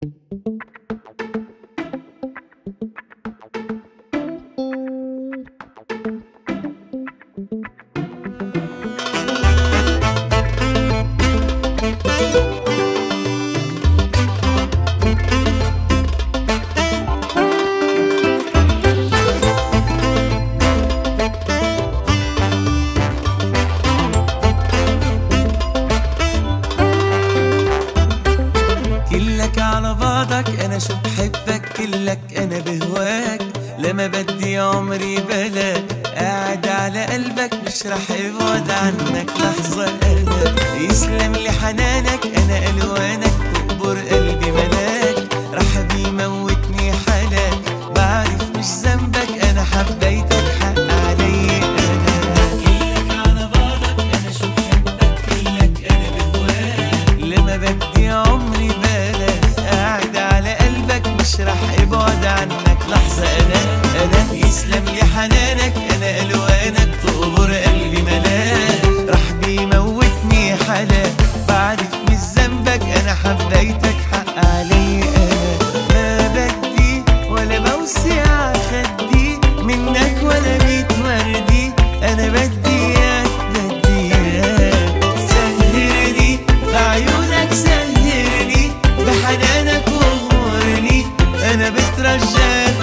كلك على بعضك انا شو بحبك، كلك انا بهواك، لما بدي عمري بلاك، قاعد على قلبك مش رح ابعد عنك لحظة أنا، يسلم لي حنانك انا الوانك، تقبر قلبي ملاك، رح بيموتني حلاك، بعرف مش ذنبك انا حبيتك حق علي انا. كلك على بعضك انا شو بحبك، كلك انا بهواك، لما بدي عمري قاعد على قلبك مش رح ابعد عنك لحظة أنا يسلم لي حنانك أنا ألوانك، تقبر قلبي ملاك، رح بيموتني حلاك، بعرف مش ذنبك أنا حبيتك حق علي أنا. ما بدي ولا بوسع خدي منك ولا ميت وردي، أنا بدي إياك بدي إياك، سهرني بعيونك سهرني بحنانك وغمرني، انا بترجاك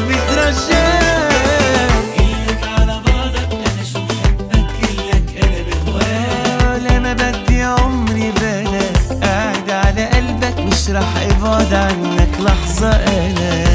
كلك على بعضك انا شو بحبك، كلك انا بهواك، لما بدي عمري بلاك، قاعد على قلبك مش رح ابعد عنك لحظة انا.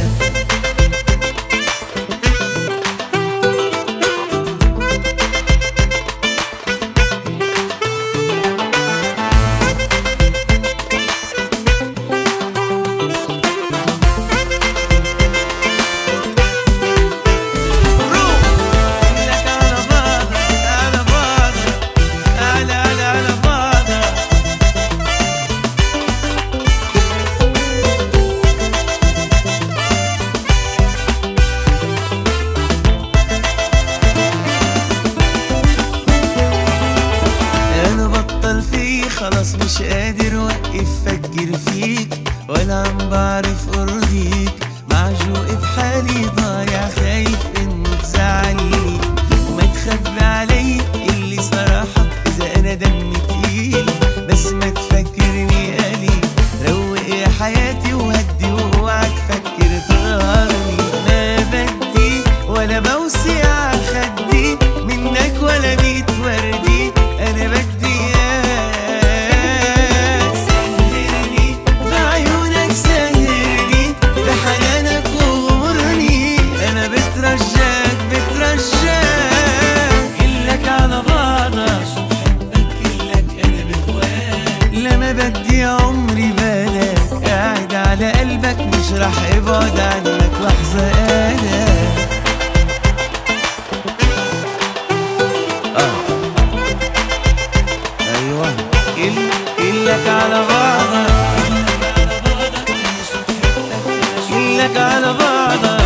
خلاص مش قادر وقف فكر فيك، ولا عم بعرف ارضيك، معجوق بحالي ضايع خايف انه تزعلني، وما تخبي علي اللي صراحة اذا انا دمي تقيل، بس ما تفكرني قليل، روق يا حياتي وهدي واوعى تفكر تغارني، ما بدي ولا بوسع خدي منك ولا ميت وردي، انا بدي بدي عمري بلاك، قاعد على قلبك مش رح ابعد عنك لحظة انا. ايوه كلك على بعضك، كلك على بعضك